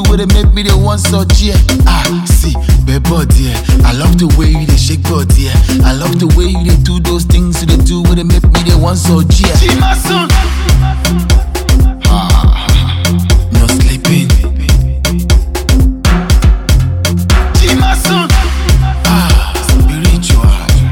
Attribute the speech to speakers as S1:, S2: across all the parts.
S1: where they make me the one so cheer. See, baby body, I love the way you they shake body, I love the way you they do those things you they do where they make me the one so cheer. No sleeping. Spiritual.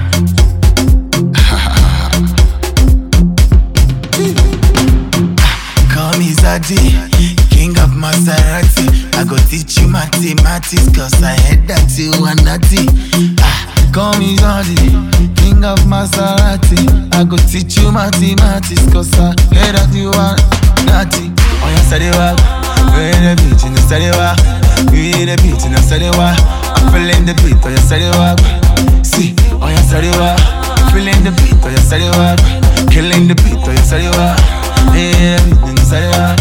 S1: Call me Zaddy, king of Maserati. I go teach you mathematics, cause I heard that you are naughty. Call me Zaddy, king of Maserati. I go teach you mathematics, cause I heard that you are naughty. Oh yeah, Sadewa, we in the beat, in the Sadewa. We in the beat, in the Sadewa. I'm feeling the beat, oh yeah, Sadewa. See, oh yeah, Sadewa. Feeling the beat, oh yeah, Sadewa. Killing the beat, oh yeah, Sadewa. Yeah, in the Sadewa.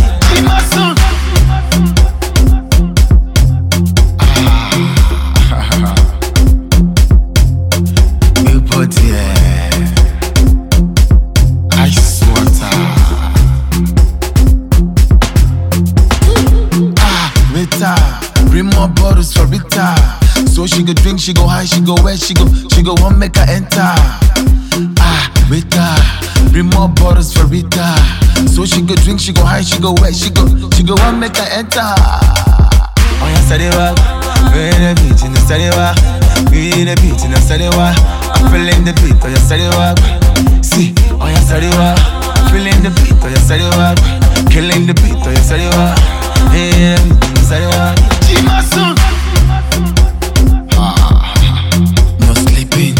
S1: Ice water. Rita, bring more bottles for Rita. So she go drink, she go high, she go wet, she go want make her enter. Rita, bring more bottles for Rita. So she go drink, she go high, she go wet, she go want make her enter. Oh yeah, Sadewa, we in the beat, in the Sadewa. We in the beat, in the Sadewa. I'm feeling the beat, oh yeah, Sadewa. See, oh yeah, Sadewa. Feeling the beat, oh yeah, Sadewa. Killing the beat, oh yeah, Sadewa. Yeah, in the Sadewa. No sleeping.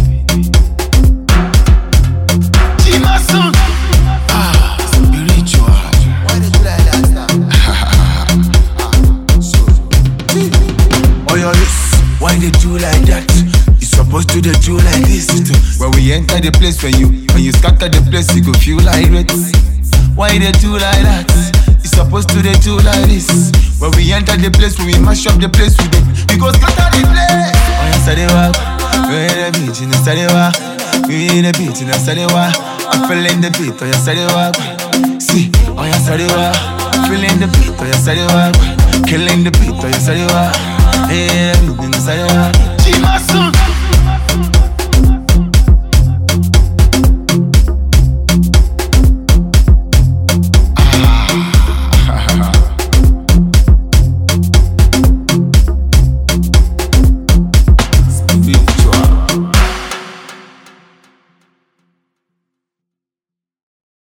S1: Spiritual. Why did you like that stuff? Oh your lips, why they do like that? You supposed to do like this too. When we enter the place, when you scatter the place, you go feel like it. Why they do like that? You supposed to do like this. When we enter the place, when we mash up the place, we go scatter the place. Oh yeah, Sadewa, we in the beat, in the Sadewa. We in the beat, in the Sadewa. I'm feeling the beat, oh yeah, Sadewa. See, oh yeah, Sadewa. Feeling the beat, oh yeah, Sadewa. Killing the beat, oh yeah, Sadewa. Yeah.